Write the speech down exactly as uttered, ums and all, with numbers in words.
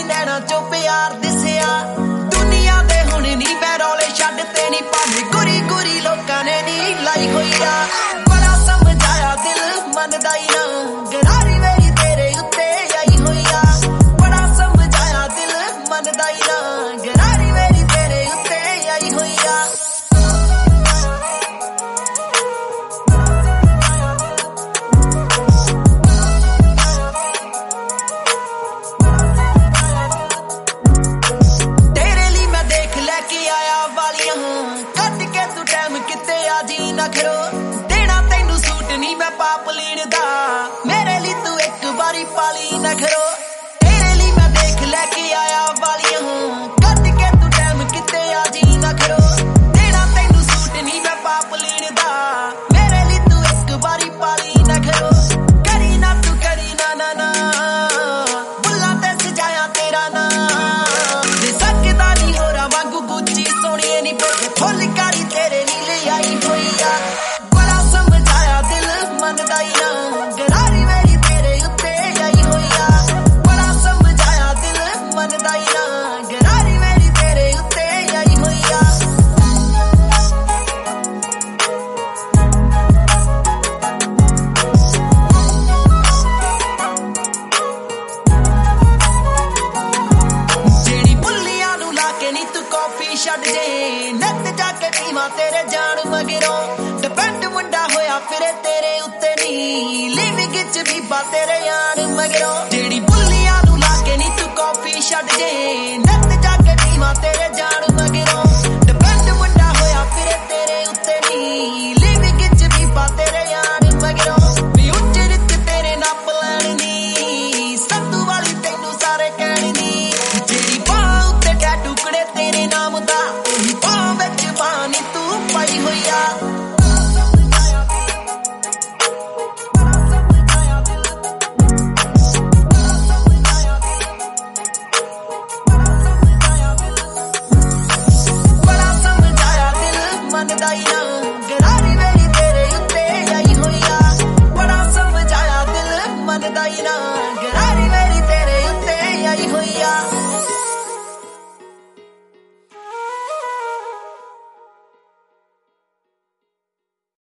ਨੈਣਾ ਚੋਂ ਪਿਆਰ ਦਿਸਿਆ ਦੁਨੀਆ ਦੇ ਹੁਣ ਨੀ ਮੈਂ ਰੌਲੇ ਛੱਡ ਤੇ ਨੀ ਭਾਵੇਂ ਗੁਰੀ ਗੁਰੀ ਲੋਕਾਂ ਨੇ ਨੀ ਲਾਈ ਹੋਈ ਆ ਬੜਾ ਸਮਝਾਇਆ ਦਿਲ ਮੰਨਦਾ ਹੀ ਨਾ ਗਰਾਰੀ ਮੇਰੀ ਤੇਰੇ ਉੱਤੇ ਆਈ ਹੋਈ ਆ ਬੜਾ ਸਮਝਾਇਆ ਦਿਲ ਮੰਨਦਾ ਹੀ ਨਾ ਗਰਾਰੀ ਮੇਰੀ ਤੇਰੇ ਉੱਤੇ ਆਈ ਹੋਈ ਆ ਨਖਰੋ ਦੇਣਾ ਤੈਨੂੰ ਸੂਟ ਨੀ ਮੈਂ ਪਾਪ ਲੀਣ ਦਾ ਮੇਰੇ ਲਈ ਤੂੰ ਇੱਕ ਵਾਰੀ ਪਾਲੀ ਨਖਰੋ ਤੇਰੇ ਲਈ ਮੈਂ ਦੇਖ ਲੈ ਕੇ ਆਇਆ ਵਾਲੀਆਂ ਕੱਢ ਕੇ ਤੂੰ ਟਾਈਮ ਕਿਤੇ ਆ ਜੀ ਨਖਰੋ ਦੇਣਾ ਤੈਨੂੰ ਸੂਟ ਨੀ ਮੈਂ ਪਾਪ ਲੀਣ ਦਾ ਮੇਰੇ ਲਈ ਤੂੰ ਇੱਕ ਵਾਰੀ ਪਾਲੀ ਨਖਰੋ ਕਰੀ ਨਾ ਤੂੰ ਕਰੀ ਨਾ ਨਾ ਨਾ ਬੁੱਲਾਂ ਤੇ ਸਜਾਇਆ ਤੇਰਾ ਨਾਂ ਜੇ ਸਕਦਾ ਨੀ ਹੋਰਾਂ ਵਾਂਗੂ ਗੁੱਚੀ ਸੋਹਣੀਏ ਨੀ ਬੋਲੇ ਫੁੱਲ ਕਾਰੀ ਤੇਰੇ ਲਈ ਲੈ ਆਈ ਹੋਈ ਆ ਬੜਾ ਸਮਝਾਇਆ ਦਿਲ ਮੰਨਦਾ ਹੀ ਨਾ ਗਰਾਰੀ ਮੇਰੀ ਤੇਰੇ ਉੱਤੇ ਆਈ ਹੋਈ ਆ ਬੜਾ ਸਮਝਾਇਆ ਦਿਲ ਮੰਨਦਾ ਹੀ ਨਾ ਗਰਾਰੀ ਮੇਰੀ ਤੇਰੇ ਉੱਤੇ ਆਈ ਹੋਈ ਆ ਜਿਹੜੀ ਬੁੱਲੀਆਂ ਨੂੰ ਲਾ ਕੇ ਨੀ ਤੂੰ ਕਾਫੀ ਛੱਡ ਜੇ ਨੱਤ ਜਾ ਕੇ ਪੀਵਾਂ ਤੇਰੇ ਜਾਣ ਮਗਰੋਂ ਡਿਪੈਂਡ ਮੁੰਡਾ ਹੋਇਆ ਫਿਰੇ ਤੇਰੇ ਉੱਤੇ ਨੀ ਲਿਵਿੰਗ ਚ ਬੀਬਾ ਤੇਰੇ ਯਾਰ ਮਗਰੋਂ ਜਿਹੜੀ ਬੁੱਲੀ